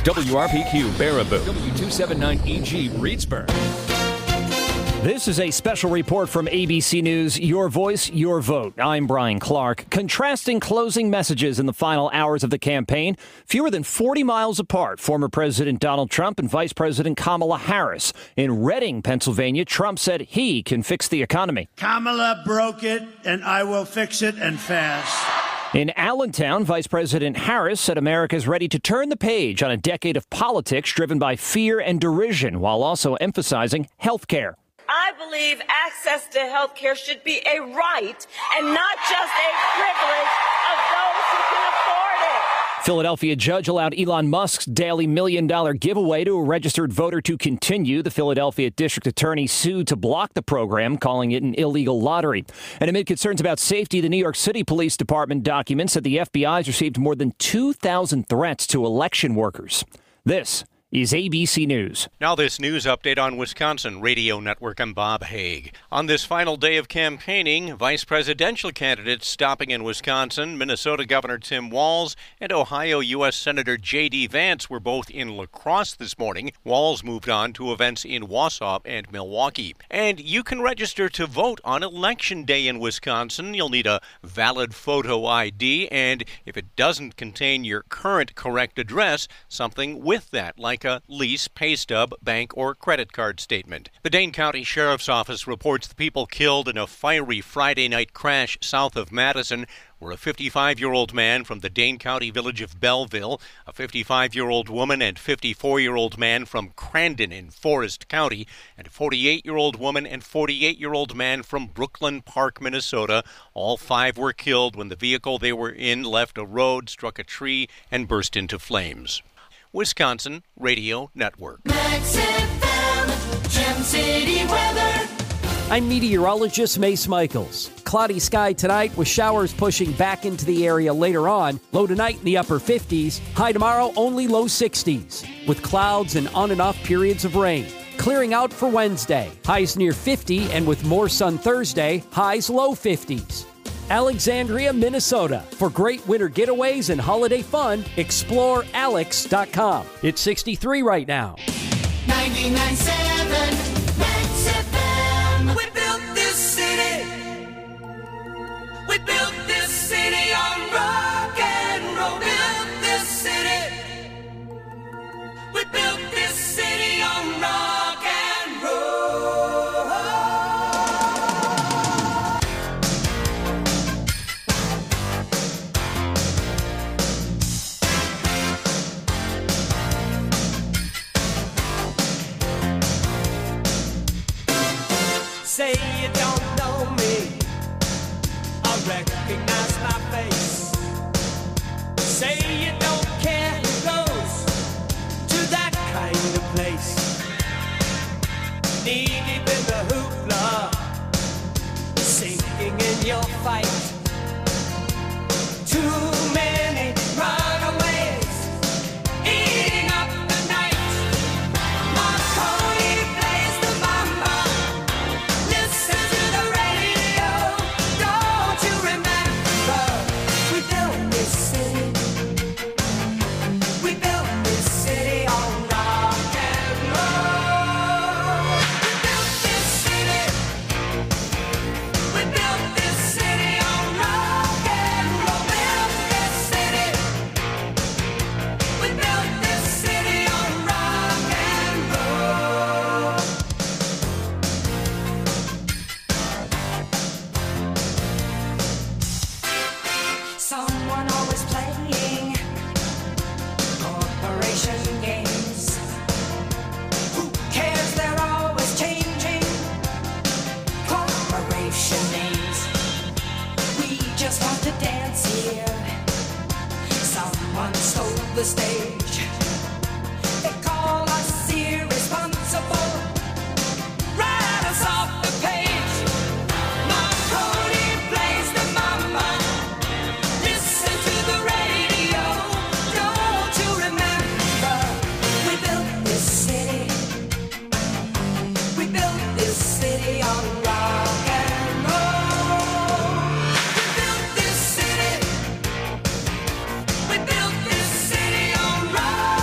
WRPQ Baraboo, W279EG Reedsburg. This is a special report from ABC News, Your Voice, Your Vote. I'm Brian Clark. Contrasting closing messages in the final hours of the campaign, fewer than 40 miles apart, former President Donald Trump and Vice President Kamala Harris. In Reading, Pennsylvania, Trump said he can fix the economy. Kamala broke it, and I will fix it, and fast. In Allentown, Vice President Harris said America is ready to turn the page on a decade of politics driven by fear and derision, while also emphasizing health care. I believe access to health care should be a right and not just a privilege of those who can afford it. Philadelphia judge allowed Elon Musk's daily $1 million giveaway to a registered voter to continue. The Philadelphia district attorney sued to block the program, calling it an illegal lottery. And amid concerns about safety, the New York City Police Department documents that the FBI has received more than 2,000 threats to election workers. This is ABC News. Now this news update on Wisconsin Radio Network. I'm Bob Haig. On this final day of campaigning, vice presidential candidates stopping in Wisconsin, Minnesota Governor Tim Walz and Ohio U.S. Senator J.D. Vance were both in La Crosse this morning. Walz moved on to events in Wausau and Milwaukee. And you can register to vote on Election Day in Wisconsin. You'll need a valid photo ID, and if it doesn't contain your current correct address, something with that, like a lease, pay stub, bank, or credit card statement. The Dane County Sheriff's Office reports the people killed in a fiery Friday night crash south of Madison were a 55-year-old man from the Dane County village of Belleville, a 55-year-old woman and 54-year-old man from Crandon in Forest County, and a 48-year-old woman and 48-year-old man from Brooklyn Park, Minnesota. All five were killed when the vehicle they were in left a road, struck a tree, and burst into flames. Wisconsin Radio Network. Max FM, Gem City weather. I'm meteorologist Mace Michaels. Cloudy sky tonight with showers pushing back into the area later on. Low tonight in the upper 50s. High tomorrow only low 60s with clouds and on and off periods of rain. Clearing out for Wednesday. Highs near 50 and with more sun Thursday. Highs low 50s. Alexandria, Minnesota. For great winter getaways and holiday fun, explore alex.com. It's 63 right now. 99.7 Max FM. We built this city. We built this city on rock and roll. Built this city. We built this city on rock and roll. Say you don't know me, I recognize my face. Say you don't care who goes to that kind of place. Knee deep in the hoopla, sinking in your fight. Too many runaways, eating up the night. Marconi plays the mambo. Listen to the radio. Don't you remember? We built this city. We built this city on rock and roll. We built this city. We built this city on rock and roll. Built this city. We built this city on rock and roll. Someone always playing corporation games. Who cares? They're always changing corporation names. We just want to dance here. Someone stole the stage. They call us irresponsible. Write us off the page. Marconi plays the mama. Listen to the radio. Don't you remember? We built this city. We built this city on rock and roll. We built this city. We built this city on rock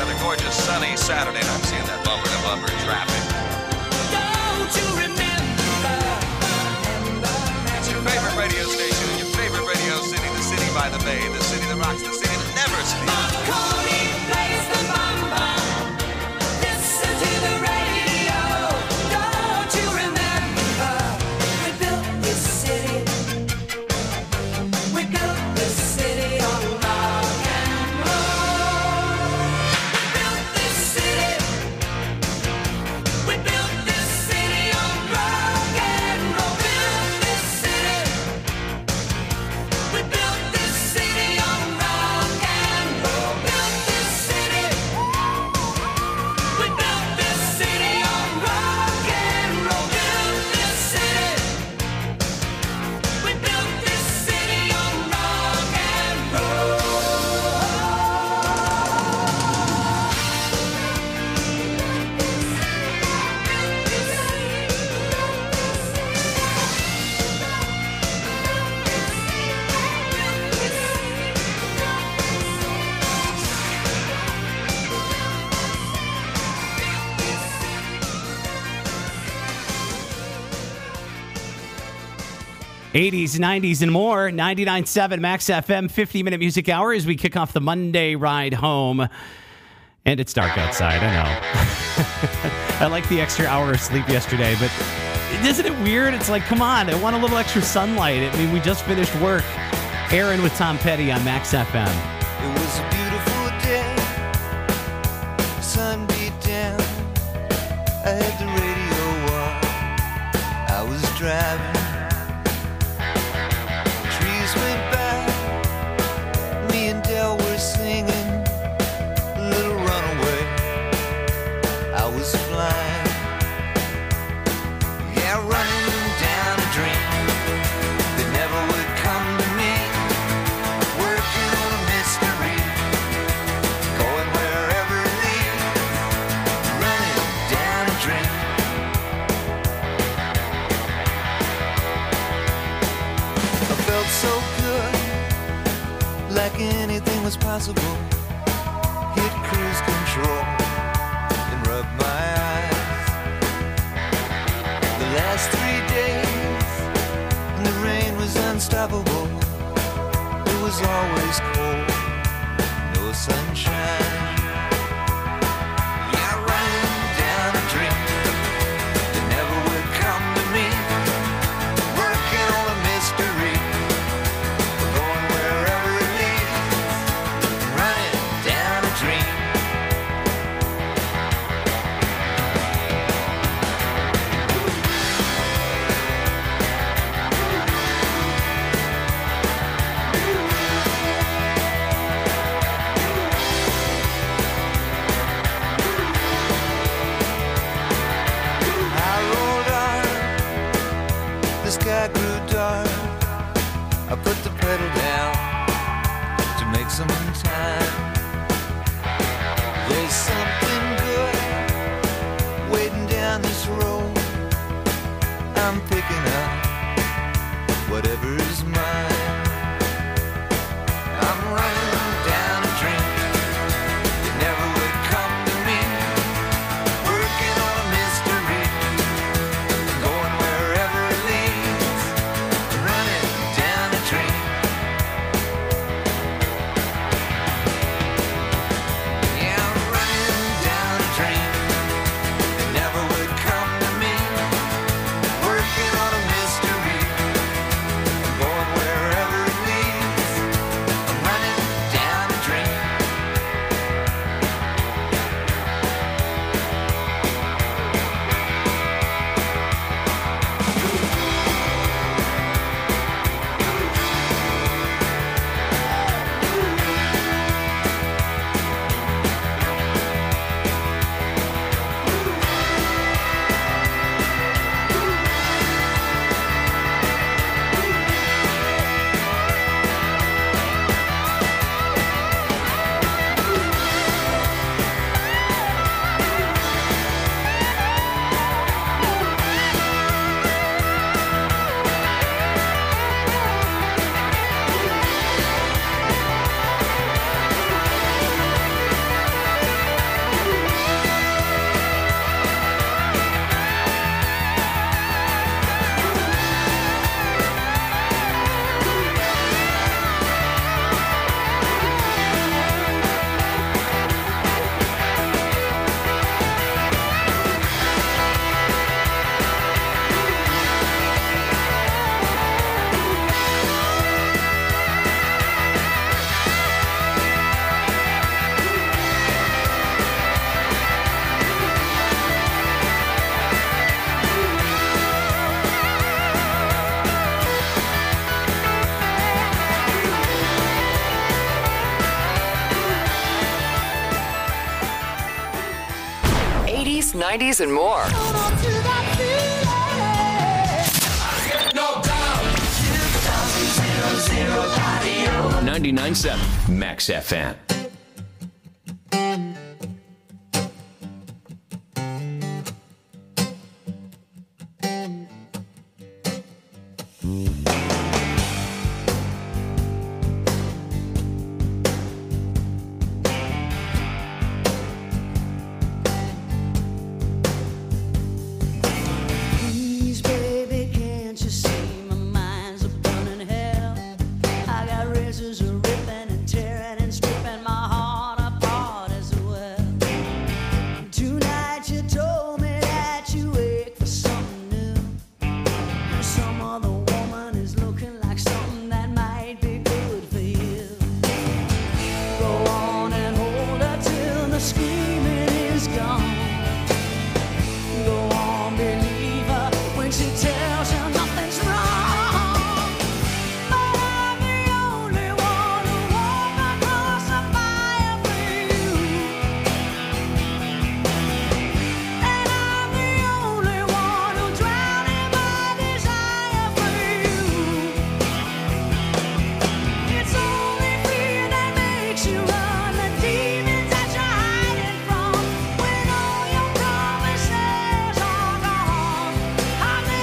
another gorgeous sunny Saturday, and I'm seeing that bumper-to-bumper traffic. Don't you remember? It's your favorite radio station in your favorite radio city, the city by the bay, the city that rocks, the city that never sleeps. Marconi plays the bumper. Listen to the radio. Don't you remember? We built this city. We built this city on rock and roll. We built this city. We built this city on rock and roll. Built this city. We built this city on rock and roll. Built this city. We built this city on rock and roll. Built this city. We built this city on rock and roll. '80s, '90s, and more. 99.7 Max FM 50-minute music hour as we kick off the Monday ride home. And it's dark outside, I know. I like the extra hour of sleep yesterday, but isn't it weird? It's like, come on, I want a little extra sunlight. I mean, we just finished work. Aaron with Tom Petty on Max FM. It was a beautiful day. Sun beat down. I had the radio on. I was driving. Trees went by. Me and Del were singing a little runaway. I was flying. Yeah, running down a dream that never would come to me. Working on a mystery, going wherever it leads. Running down a dream. I felt so good, like anything was possible. Hit cruise control and rubbed my eyes. The last 3 days, and the rain was unstoppable. It was always cold, no sunshine. Yeah, running down a dream that never would come to me. Working on a mystery, going wherever it leads. Running down a dream. I rolled on, the sky grew dark. I put the pedal down to make some time. There's something good waiting down this road. I'm picking up whatever's mine. I'm running down a dream that never would come to me. Working on a mystery, going wherever it leads. Running down a dream. Yeah, I'm running down a dream that never would come to me. Working on a mystery. 80s, 90s, and more. 99.7 Max FM. Please, baby, can't you see my mind's a burning hell? I got razors a ripping and tearing and stripping my heart apart as well. Tonight you told me that you wait for something new. Some other woman is looking like something that might be good for you. Go on and hold her till the screaming is gone. Go on, believe her when she tells you nothing's wrong. But I'm the only one who walked across the fire for you. And I'm the only one who drowned in my desire for you. It's only fear that makes you run, the demons that you're hiding from. When all your promises are gone, I'm the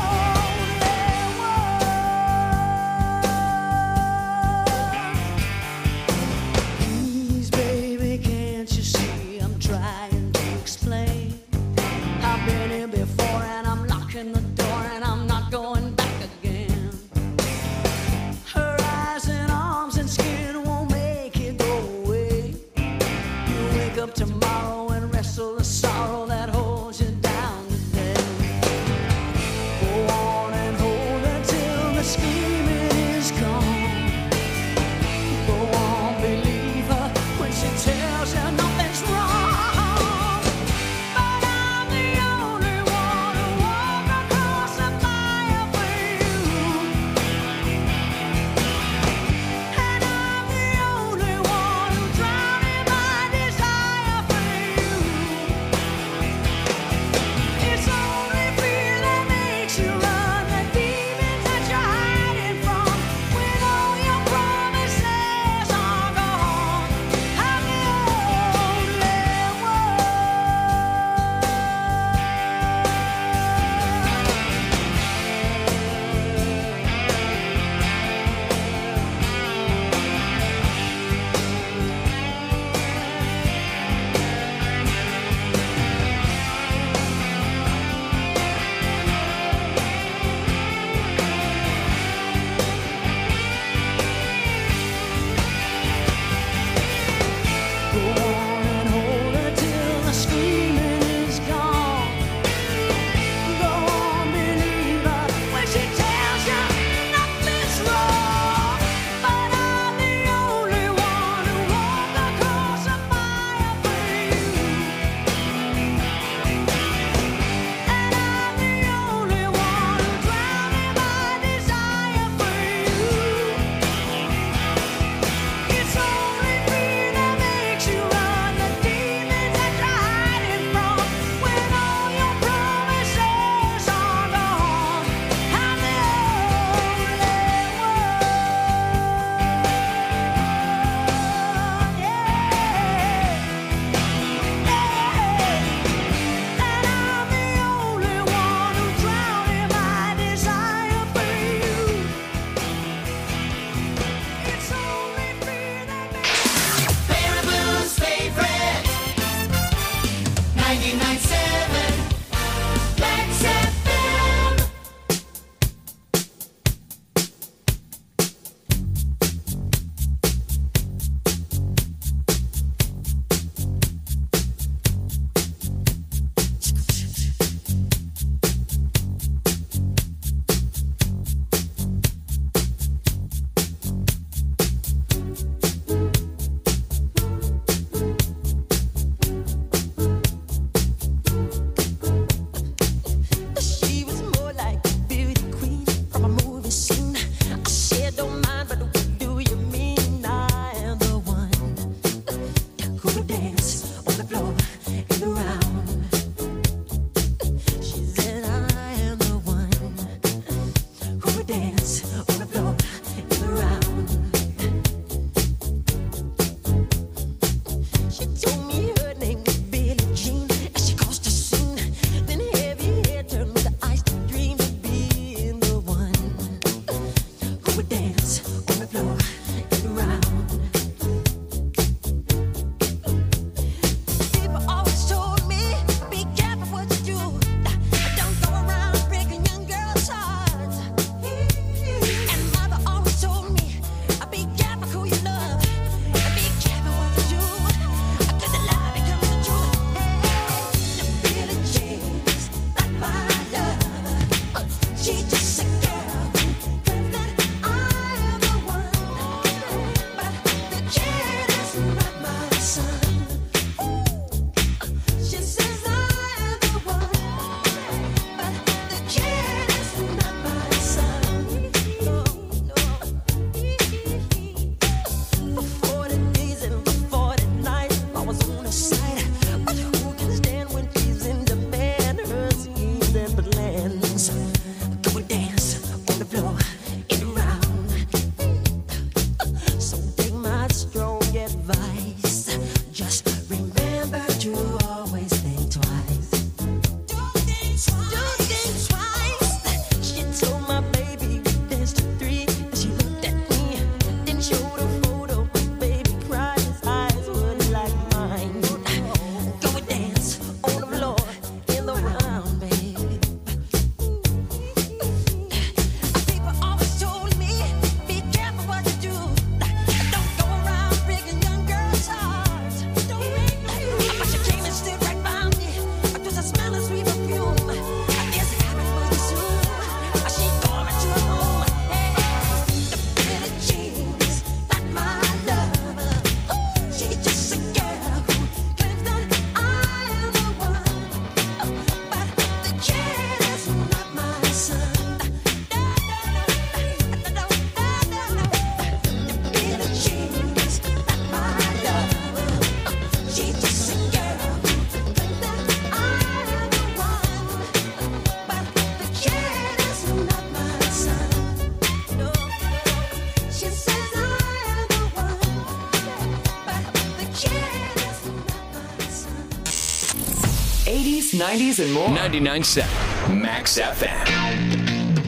only one. Please, baby, can't you see I'm trying to explain? I've been here before and I'm locking the door and I'm not going back again. Her eyes and arms and skin won't make it go away. You wake up tomorrow and wrestle the sorrow that holds you down today. Go on and hold her till the screaming is gone. Go on, believe her when she tells you nothing's wrong. But I'm the only one who walked across the fire for you. And I'm the only one who drowned in my desire for you. 80s, 90s, and more. 99.7 Max FM.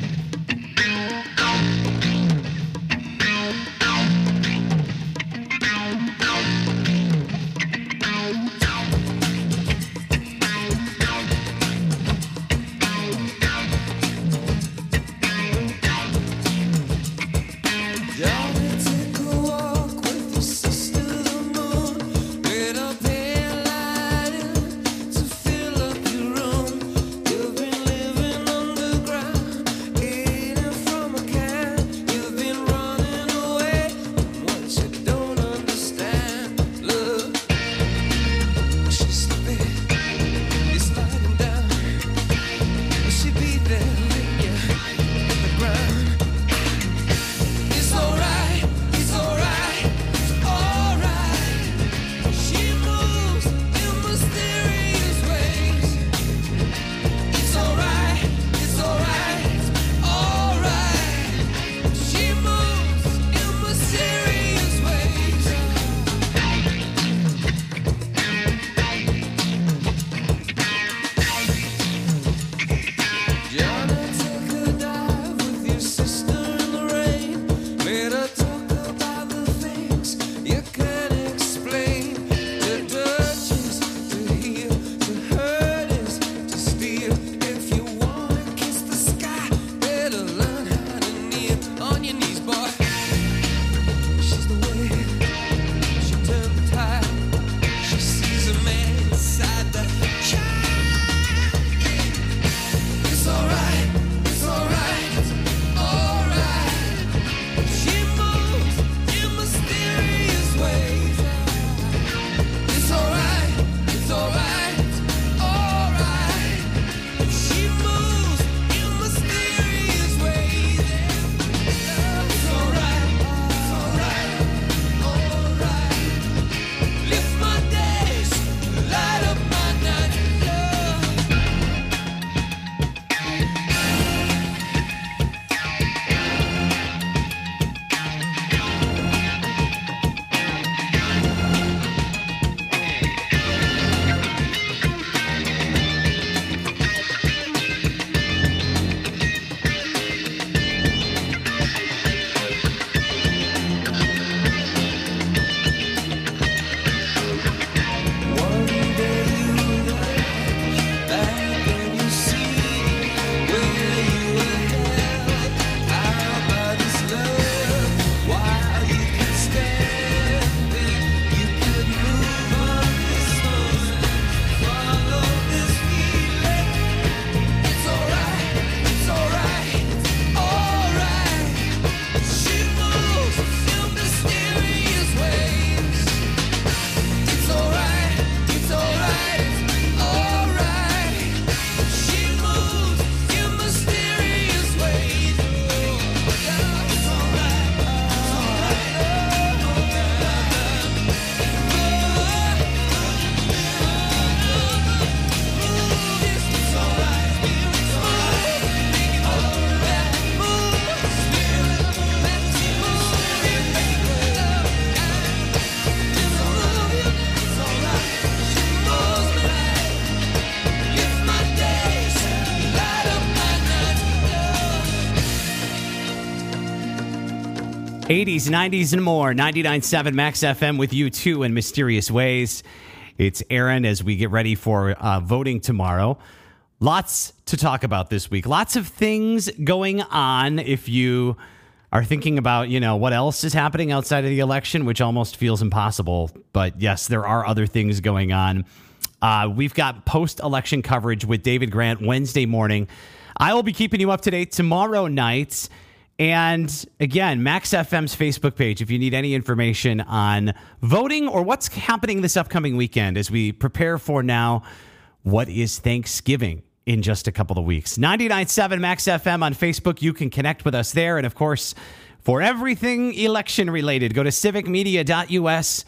'80s, '90s, and more. 99.7 Max FM with you too in mysterious ways. It's Aaron as we get ready for voting tomorrow. Lots to talk about this week. Lots of things going on. If you are thinking about, what else is happening outside of the election, which almost feels impossible. But yes, there are other things going on. We've got post-election coverage with David Grant Wednesday morning. I will be keeping you up to date tomorrow night. And again, Max FM's Facebook page, if you need any information on voting or what's happening this upcoming weekend as we prepare for now what is Thanksgiving in just a couple of weeks. 99.7 Max FM on Facebook. You can connect with us there. And of course, for everything election related, go to civicmedia.us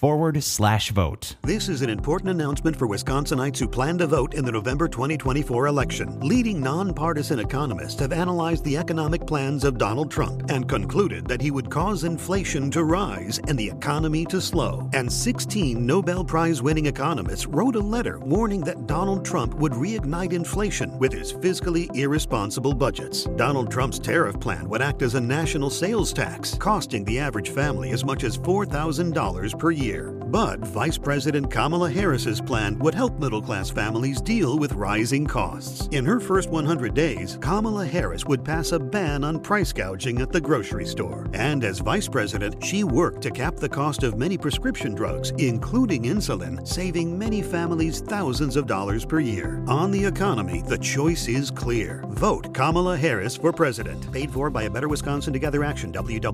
wisconsin.gov/vote. This is an important announcement for Wisconsinites who plan to vote in the November 2024 election. Leading nonpartisan economists have analyzed the economic plans of Donald Trump and concluded that he would cause inflation to rise and the economy to slow. And 16 Nobel Prize-winning economists wrote a letter warning that Donald Trump would reignite inflation with his fiscally irresponsible budgets. Donald Trump's tariff plan would act as a national sales tax, costing the average family as much as $4,000 per year. But Vice President Kamala Harris's plan would help middle-class families deal with rising costs. In her first 100 days, Kamala Harris would pass a ban on price gouging at the grocery store. And as vice president, she worked to cap the cost of many prescription drugs, including insulin, saving many families thousands of dollars per year. On the economy, the choice is clear. Vote Kamala Harris for president. Paid for by A Better Wisconsin Together Action,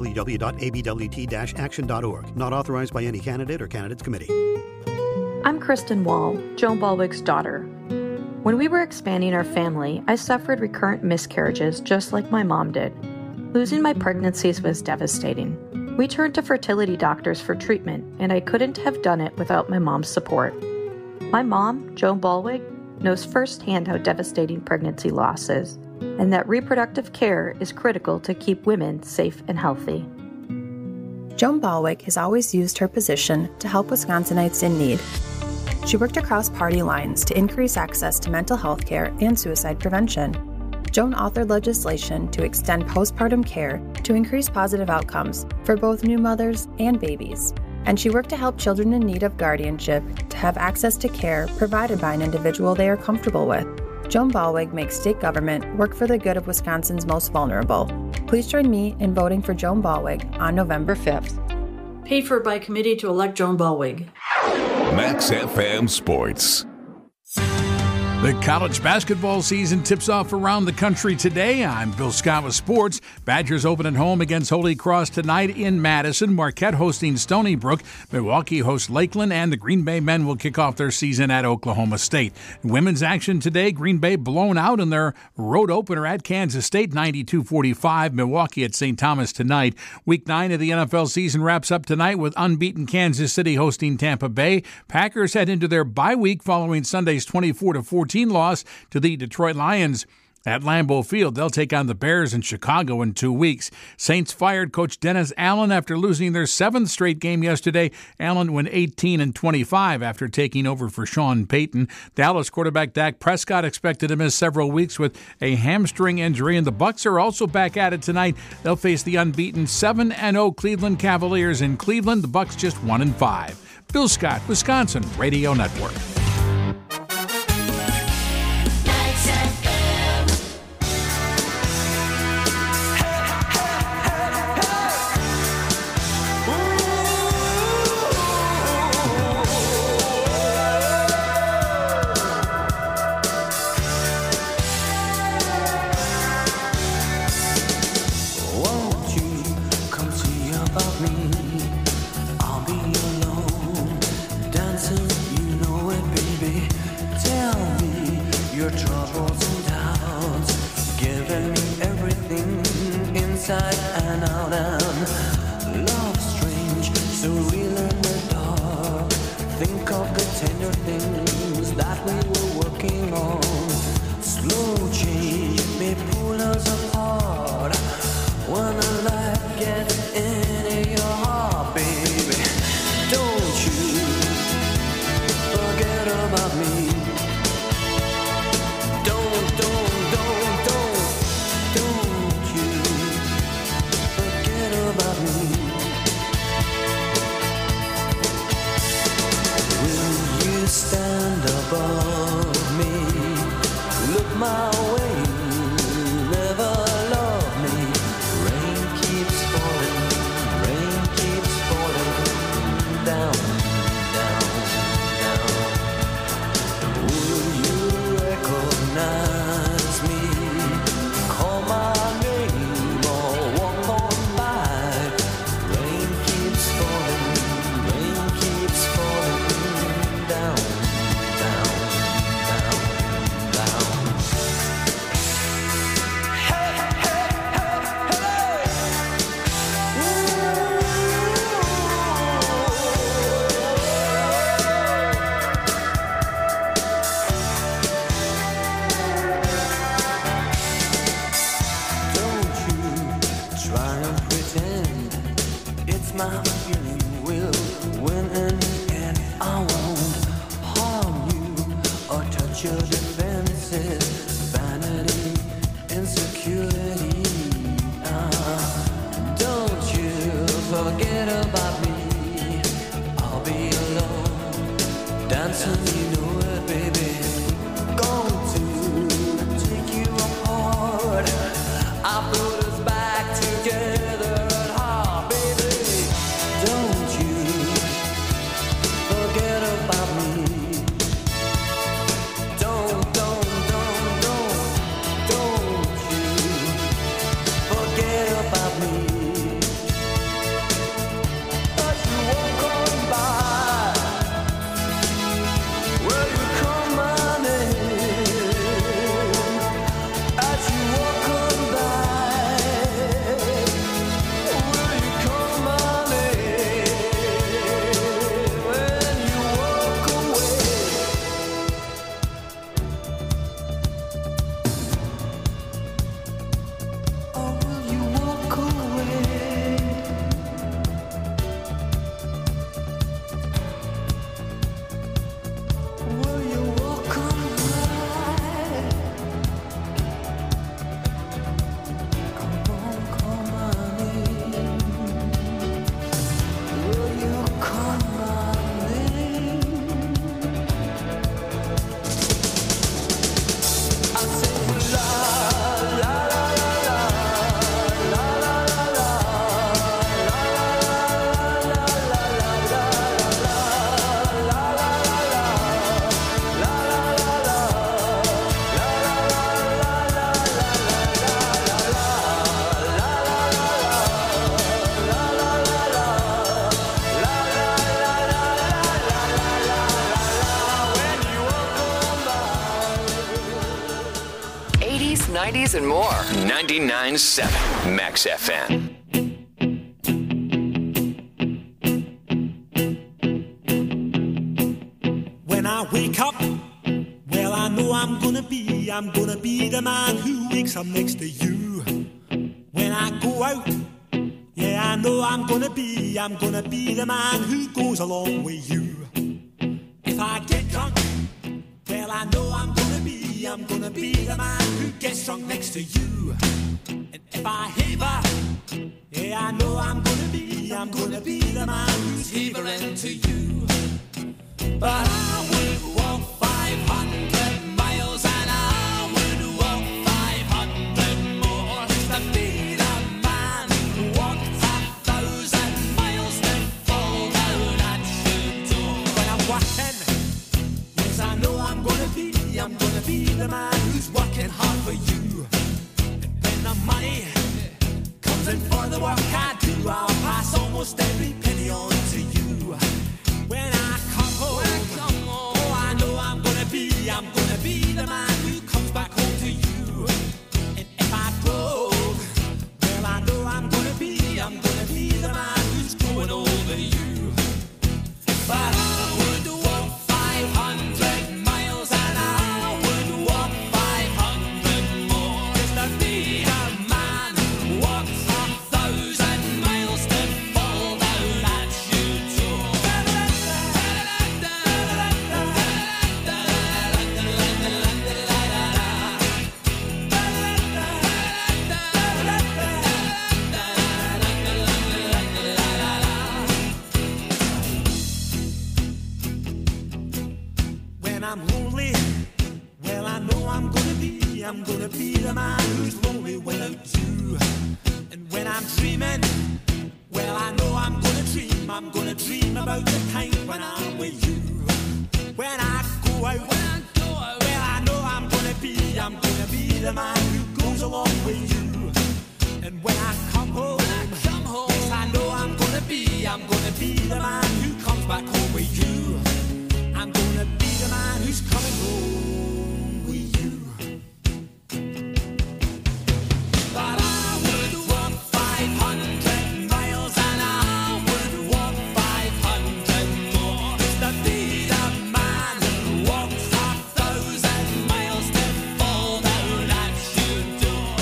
www.abwt-action.org. Not authorized by any candidate or candidates committee. I'm Kristen Wall, Joan Balwick's daughter. When we were expanding our family, I suffered recurrent miscarriages just like my mom did. Losing my pregnancies was devastating. We turned to fertility doctors for treatment, and I couldn't have done it without my mom's support. My mom, Joan Balwick, knows firsthand how devastating pregnancy loss is, and that reproductive care is critical to keep women safe and healthy. Joan Balwick has always used her position to help Wisconsinites in need. She worked across party lines to increase access to mental health care and suicide prevention. Joan authored legislation to extend postpartum care to increase positive outcomes for both new mothers and babies. And she worked to help children in need of guardianship to have access to care provided by an individual they are comfortable with. Joan Balwick makes state government work for the good of Wisconsin's most vulnerable. Please join me in voting for Joan Balwick on November 5th. Paid for by committee to elect Joan Balwick. Max FM Sports. The college basketball season tips off around the country today. I'm Bill Scott with sports. Badgers open at home against Holy Cross tonight in Madison. Marquette hosting Stony Brook. Milwaukee hosts Lakeland, and the Green Bay men will kick off their season at Oklahoma State. Women's action today, Green Bay blown out in their road opener at Kansas State, 92-45. Milwaukee at St. Thomas tonight. Week 9 of the NFL season wraps up tonight with unbeaten Kansas City hosting Tampa Bay. Packers head into their bye week following Sunday's 24-14 loss to the Detroit Lions at Lambeau Field. They'll take on the Bears in Chicago in 2 weeks. Saints fired coach Dennis Allen after losing their 7th straight game yesterday. Allen went 18-25 after taking over for Sean Payton. Dallas quarterback Dak Prescott expected to miss several weeks with a hamstring injury, and the Bucs are also back at it tonight. They'll face the unbeaten 7-0 Cleveland Cavaliers in Cleveland. The Bucs just 1-5. Bill Scott, Wisconsin Radio Network. Won't you come see about me? I'll be alone, dancing, you know it, baby. Tell me your troubles and doubts, giving me everything inside and out. And love strange, surreal in the dark. Think of the tender things that we were working on. Slow change may pull us apart. When the light gets into your heart, baby, don't you forget about me. Don't you forget about me. Will you stand above me? Look my way, never love me. Rain keeps falling down, down, down. Will you recognize me? Call my name or walk on by. Rain keeps falling down, down, down, down. about your defenses, vanity, insecurity. Don't you forget about me. I'll be alone, dancing, you know it, baby. Going to take you apart. I put us back together at heart, baby. Don't you forget about me. Don't you forget about me. As you walk on by, will you call my name? As you walk on by, will you call my name? When you walk away. Or will you walk away? Will you walk on by? Come on, call my name. Will you call my name? I say la la la la la la la '80s, '90s, and more. 99.7 Max FM. When I wake up, well, I know I'm gonna be the man who wakes up next to you. When I go out, yeah, I know I'm gonna be the man who goes along with you. If I get drunk, well, I know I'm gonna be the man who gets drunk next to you. And if I haver, yeah, I know I'm gonna be the man who's havering to you. But I would walk 500 miles and I would walk 500 more just to be the man who walked 1,000 miles to fall down at your door. When I'm working, yes, I know I'm gonna be the man who's working hard for you. And when the money comes in for the work I do, I'll pass almost every penny on to you. When I come home, oh, I know I'm gonna be the man who comes back home to you. And if I drove, well, I know I'm gonna be the man who's going over you. But I would walk 500 miles and I would walk 500 more just to be the man who walks 1,000 miles to fall down at your door. When I'm lonely, well, I know I'm gonna be the man who's lonely without you. And when I'm dreaming, well, I know I'm gonna dream about the time when I'm with you. When I go out, well, I know I'm gonna be the man who goes along with you. And when I come home, yes, I know I'm gonna be the man who comes back home with you. I'm gonna be the man who's coming home with you. But I would walk 500 miles and I would walk 500 more just to be the man who walks 1,000 miles to fall down at your door.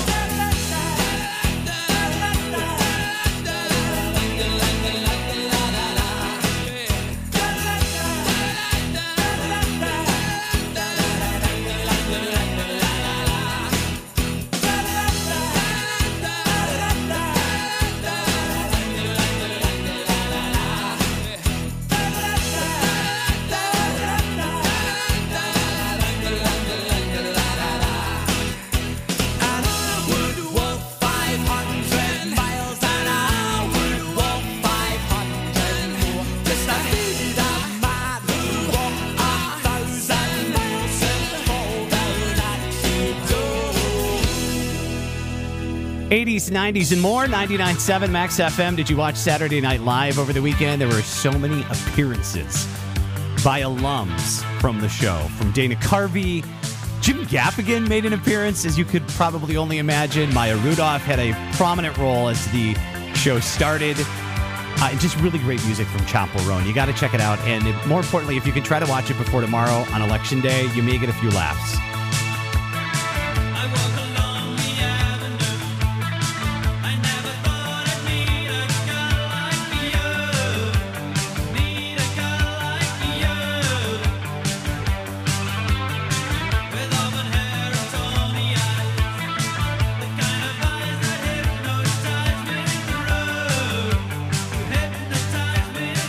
80s, 90s, and more. 99.7 Max FM. Did you watch Saturday Night Live over the weekend? There were so many appearances by alums from the show. From Dana Carvey, Jim Gaffigan made an appearance, as you could probably only imagine. Maya Rudolph had a prominent role as the show started. Just really great music from Chapel Roan. You got to check it out. And more importantly, if you can try to watch it before tomorrow on Election Day, you may get a few laughs.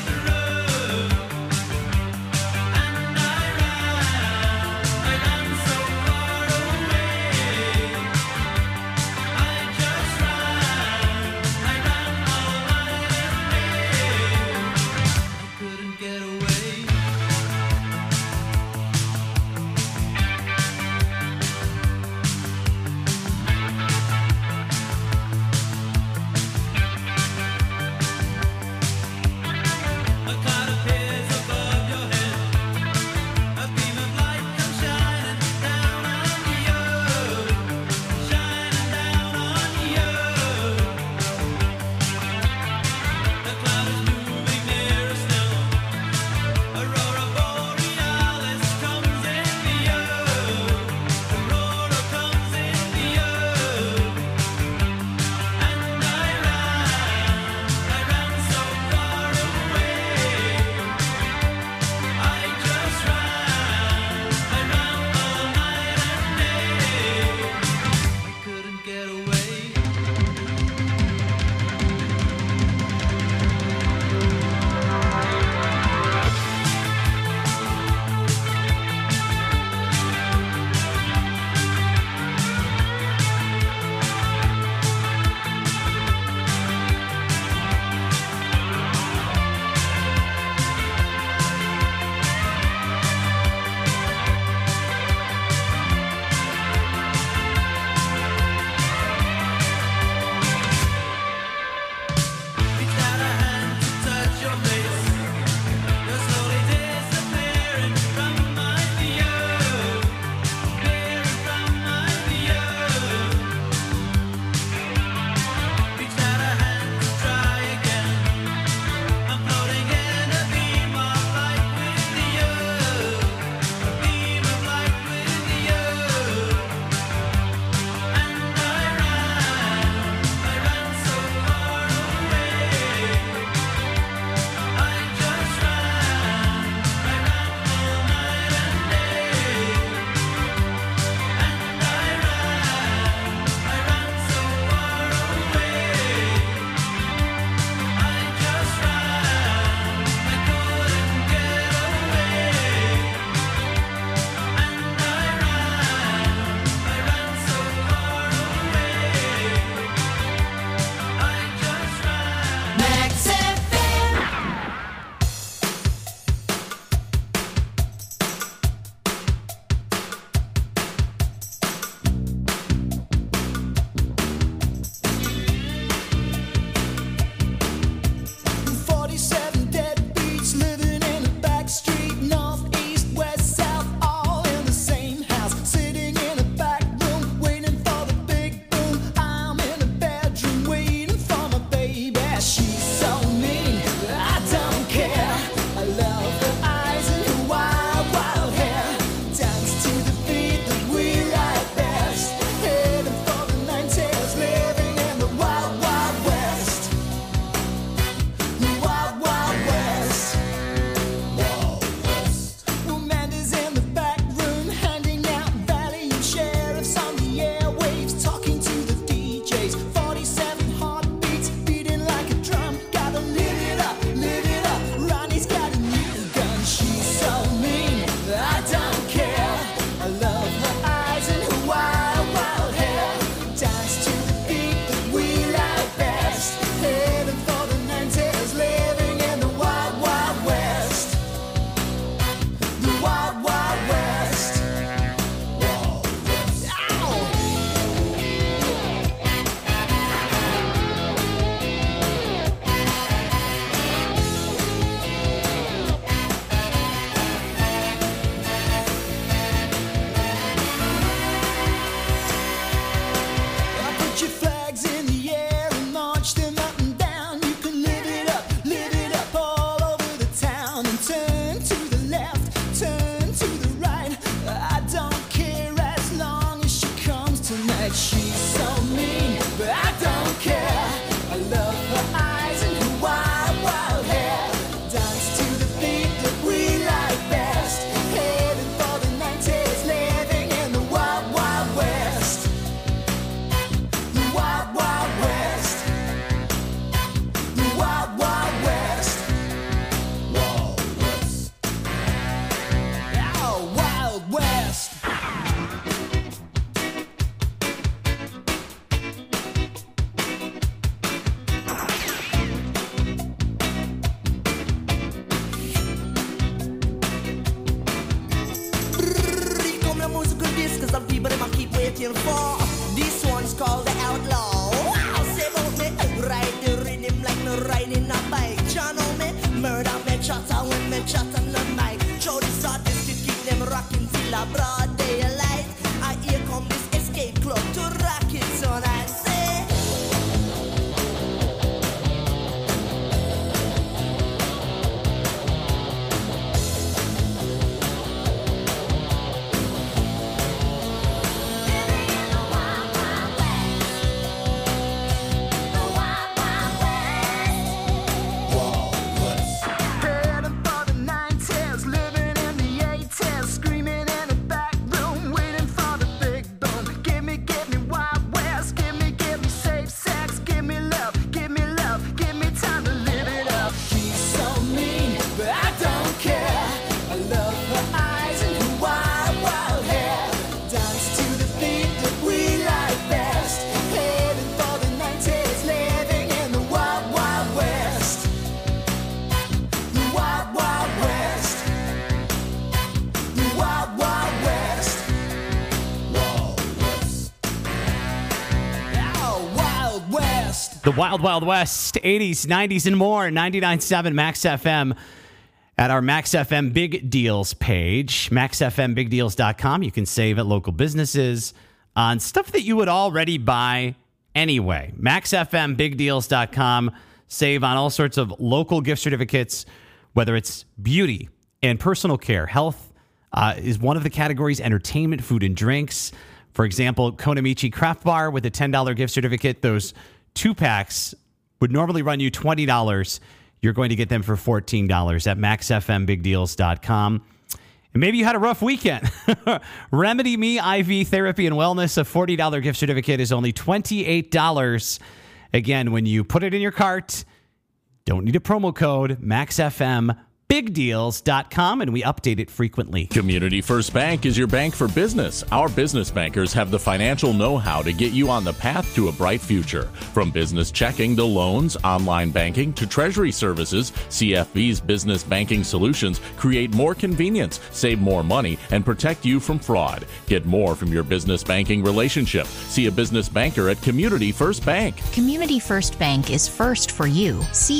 So some people them a keep waiting for. This one's called the Outlaw. Wow, say about me, ride the rhythm like me riding a bike. You know me, murder me chatter when me chat on the mic. Show this artist to keep them rocking till a broad daylight. And here come this escape club to rock it so I say. The Wild Wild West, 80s, 90s, and more. 99.7 Max FM at our Max FM Big Deals page. MaxFMBigDeals.com. You can save at local businesses on stuff that you would already buy anyway. MaxFMBigDeals.com. Save on all sorts of local gift certificates, whether it's beauty and personal care. Health is one of the categories. Entertainment, food, and drinks. For example, Konamichi Craft Bar with a $10 gift certificate. Those 2-packs would normally run you $20. You're going to get them for $14 at MaxFMBigDeals.com. And maybe you had a rough weekend. Remedy Me IV Therapy and Wellness, a $40 gift certificate is only $28. Again, when you put it in your cart, don't need a promo code, MaxFMBigDeals.com, and we update it frequently. Community First Bank is your bank for business. Our business bankers have the financial know-how to get you on the path to a bright future. From business checking to loans, online banking to treasury services, CFB's business banking solutions create more convenience, save more money, and protect you from fraud. Get more from your business banking relationship. See a business banker at Community First Bank. Community First Bank is first for you.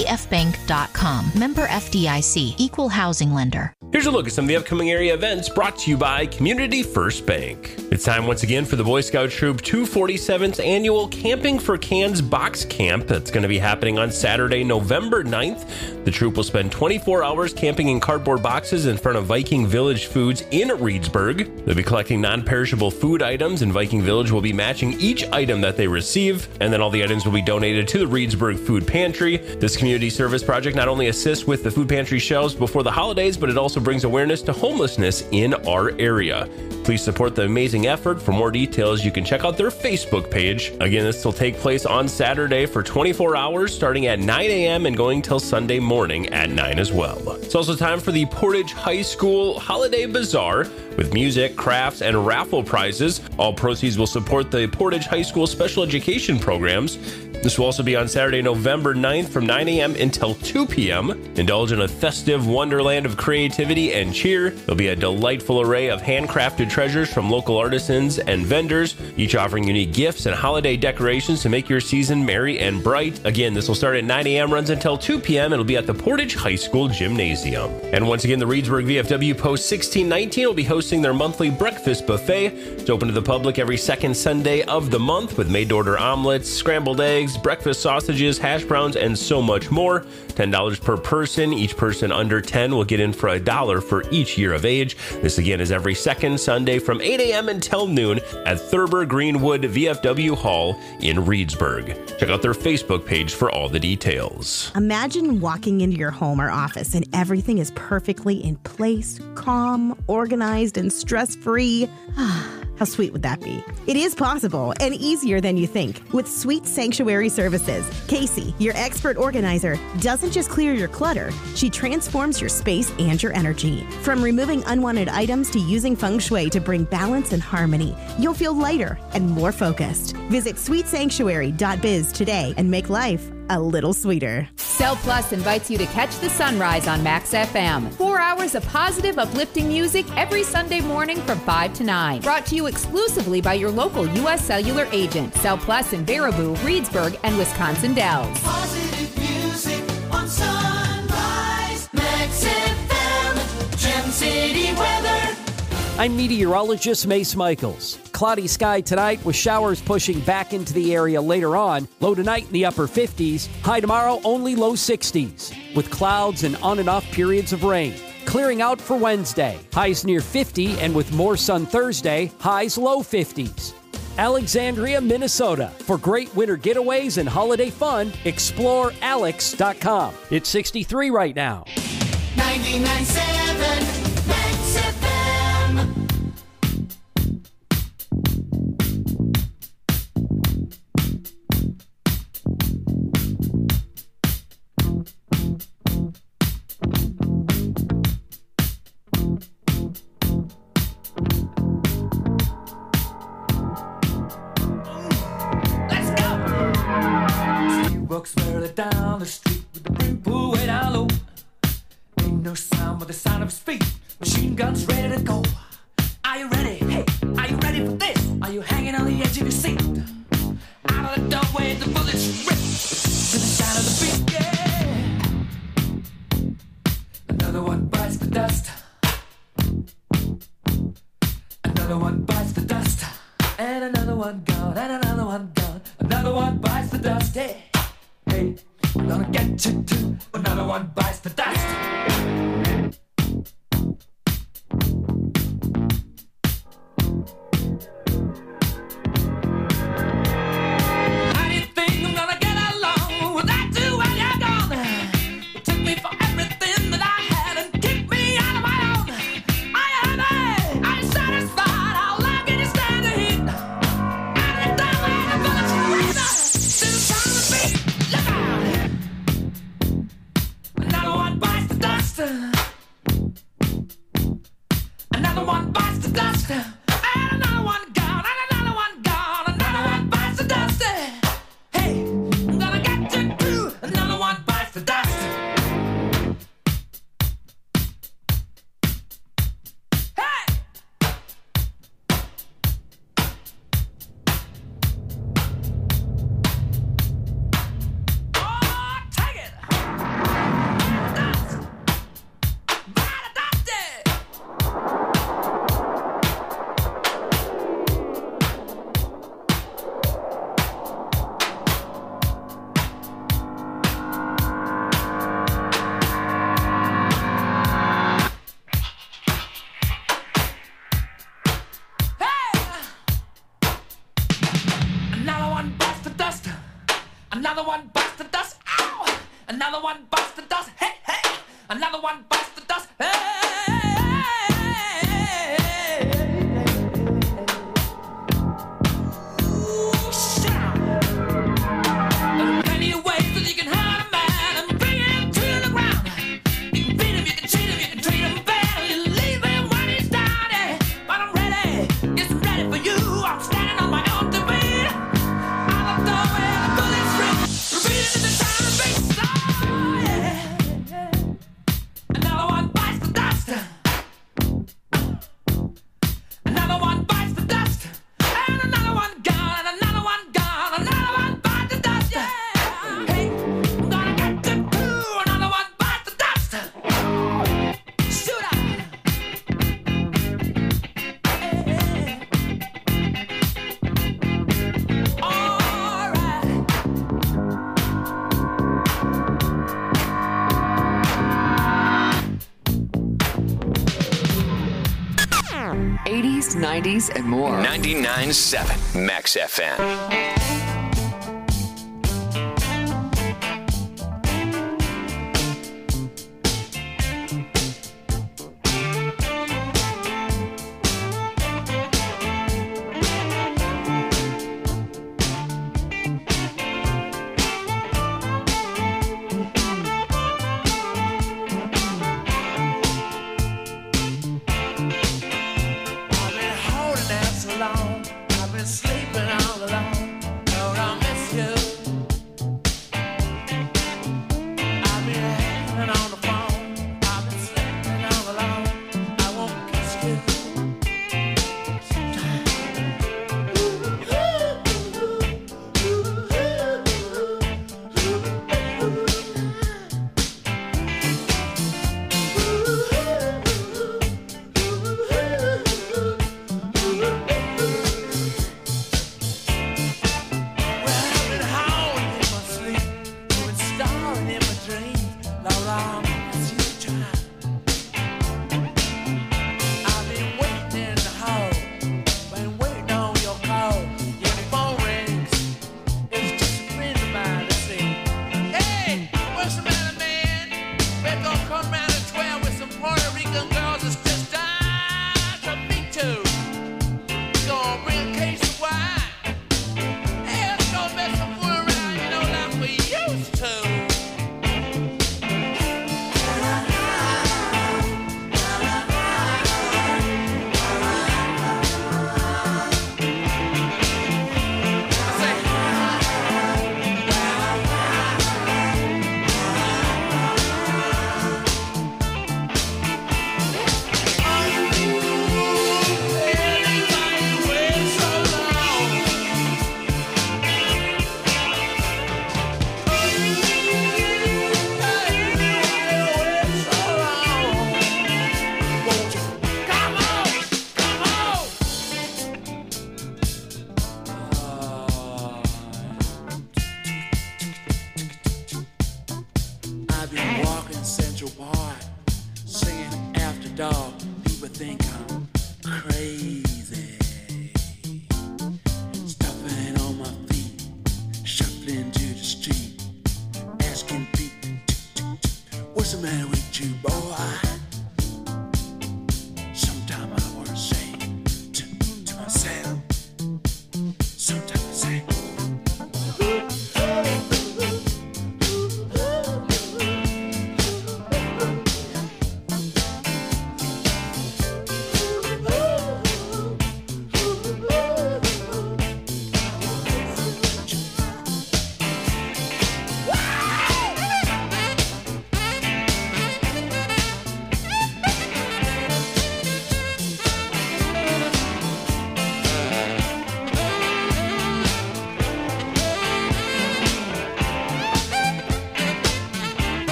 CFBank.com. Member FDIC. Equal housing lender. Here's a look at some of the upcoming area events brought to you by Community First Bank. It's time once again for the Boy Scout Troop 247th annual Camping for Cans Box Camp. That's going to be happening on Saturday, November 9th. The troop will spend 24 hours camping in cardboard boxes in front of Viking Village Foods in Reedsburg. They'll be collecting non-perishable food items, and Viking Village will be matching each item that they receive, and then all the items will be donated to the Reedsburg Food Pantry. This community service project not only assists with the food pantry shelves before the holidays, but it also brings awareness to homelessness in our area. Please support the amazing effort. For more details, you can check out their Facebook page. Again, this will take place on Saturday for 24 hours, starting at 9 a.m. and going till Sunday morning at 9 as well. It's also time for the Portage High School Holiday Bazaar with music, crafts, and raffle prizes. All proceeds will support the Portage High School special education programs. This will also be on Saturday, November 9th from 9 a.m. until 2 p.m. Indulge in a festive wonderland of creativity and cheer. There'll be a delightful array of handcrafted treasures from local artisans and vendors, each offering unique gifts and holiday decorations to make your season merry and bright. Again, this will start at 9 a.m., runs until 2 p.m. It'll be at the Portage High School Gymnasium. And once again, the Reedsburg VFW Post 1619 will be hosting their monthly breakfast buffet. It's open to the public every second Sunday of the month with made-to-order omelets, scrambled eggs, breakfast sausages, hash browns, and so much more. $10 per person. Each person under 10 will get in for $1 for each year of age. This again is every second Sunday from 8 a.m. until noon at Thurber Greenwood VFW Hall in Reedsburg. Check out their Facebook page for all the details. Imagine walking into your home or office and everything is perfectly in place, calm, organized, and stress-free. How sweet would that be? It is possible and easier than you think with Sweet Sanctuary Services. Casey, your expert organizer, doesn't just clear your clutter, she transforms your space and your energy. From removing unwanted items to using feng shui to bring balance and harmony, you'll feel lighter and more focused. Visit sweetsanctuary.biz today and make life a little sweeter. Cell Plus invites you to catch the sunrise on Max FM. 4 hours of positive, uplifting music every Sunday morning from 5 to 9. Brought to you exclusively by your local U.S. Cellular agent. Cell Plus in Baraboo, Reedsburg, and Wisconsin Dells. Positive music on Sunrise. Max FM. Gem City weather. I'm meteorologist Mace Michaels. Cloudy sky tonight with showers pushing back into the area later on. Low tonight in the upper 50s. High tomorrow only low 60s with clouds and on and off periods of rain. Clearing out for Wednesday. Highs near 50 and with more sun Thursday. Highs low 50s. Alexandria, Minnesota. For great winter getaways and holiday fun, explore alex.com. It's 63 right now. 99.7 Max FM. Walks further down the street with the brim pulled way down low. Ain't no sound but the sound of his feet. Machine guns ready to go. Are you ready? Hey, are you ready for this? Are you hanging on the edge of your seat? Out of the doorway, the bullets rip to the sound of the beat. Yeah. Another one bites the dust. Another one bites the dust. And another one gone. And another one gone. Another one bites the dust. Hey. Hey, I'm gonna get you too. Another one bites the dust. How do you think I'm gonna get along without you when you're gone? You took me for everything that I had and kicked me out of my own. Are you happy? Are you satisfied? How long can you stand the heat? Out of the doorway, the bullets rip to the sound of the beat. Look out! Another one bites the dust. Another one bites the dust. And another one gone. And another one gone. Another one bites the dust. Hey, I'm gonna get you too. Another one bites the dust. Hey! Oh, take it! Dust! Bite the dust! Another one bites the dust. Another one bites the dust. Ow! Another one bites the dust. Hey, hey! Another one bites the dust. Hey! Ooh, shut up. There are plenty of ways that you can hurt a man and bring him to the ground. You can beat him, you can cheat him, you can treat him bad, you leave him when he's down. Yeah. But I'm ready, yes, I'm ready for you. I'm standing on my own to beat. Out of the doorway, the bullets rip, repeating in the sound of the beat. Oh, yeah. Another one bites the dust. Another one bites the dust. And another one gone. And another one gone. Another one bites the dust. Yeah. Hey, I'm gonna get you too. Another one bites the dust. Shoot up. All right. 80s, 90s, and more. 99.7 Max FM. I've been holding out so long. I've been sleeping all alone.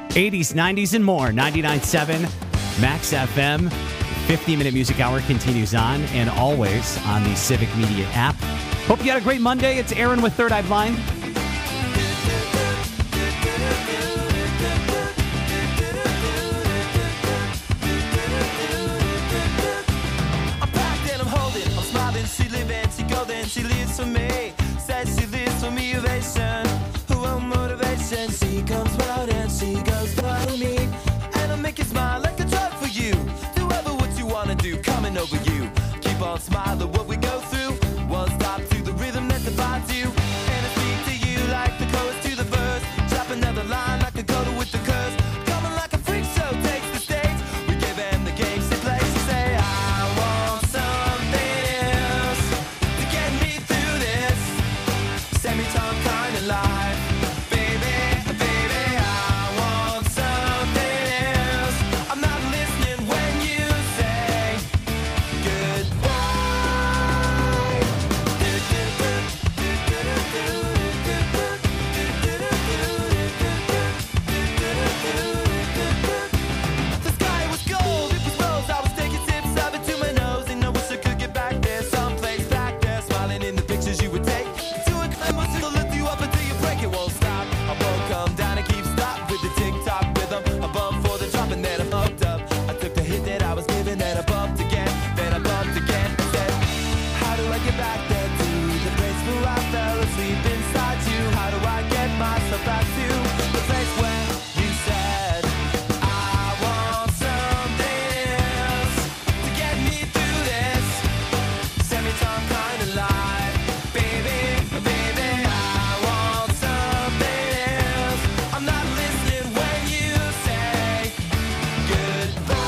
80s, 90s, and more. 99.7 Max FM. 50-minute music hour continues on and always on the Civic Media app. Hope you had a great Monday. It's Aaron with Third Eye Blind. I'm packed and I'm holding, I'm smiling, she living, she golden, she lives for me. Says she lives for me, ovation, who will motivation. She comes round and she goes for me, and I'll make you smile like a drug for you. Do ever what you wanna do, coming over you. Keep on smiling, what we go through. One stop to the rhythm that defines you, and I speak to you like the chorus to the verse. Drop another line like a coda with the curse. Coming like a freak show takes the stage. We give them the games they play. She say, I want something else to get me through this semi-tongue kind of life. Baby, baby, I want something else. I'm not listening when you say goodbye. The sky was gold, it was rose. I was taking sips of it to my nose, and I wish I could get back there, someplace back there, smiling in the pictures you would take. To a climb, it'll lift you up until you break. It won't stop. I won't come down and keep stop with the tick-tock rhythm. I bump for the drop and then I bumped up. I took the hit that I was given, then I bumped again, then I bumped again. I said, how do I get back there to the place where I fell asleep inside you? How do I get myself back to the place where you said I want something else to get me through this semi-tongue kind of life? Baby, baby, I want something else. I'm not listening when you say goodbye.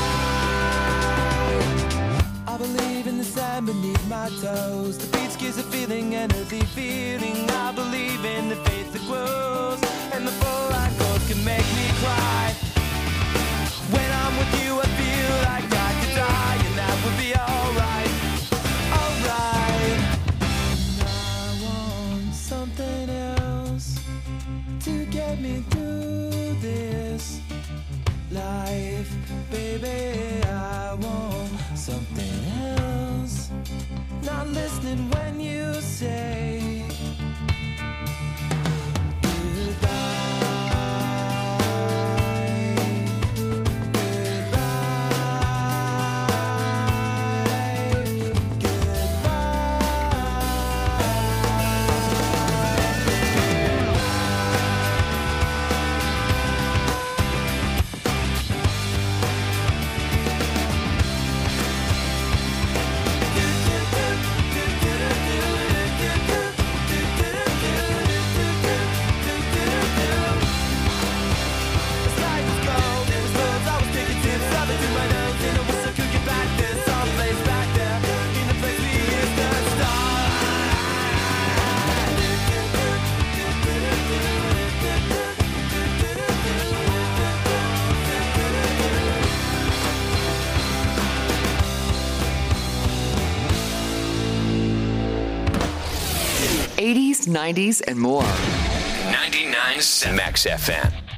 I believe in the sand beneath my toes. The beach gives a feeling, an earthy feeling. I believe in the faith that grows, and the four-line chords can make me cry. When I'm with you, I feel like I could die, and that would be alright, alright. I want something else to get me through this life, baby. I want something else. Not listening when you say '80s, '90s, and more. 99.7 Max FM.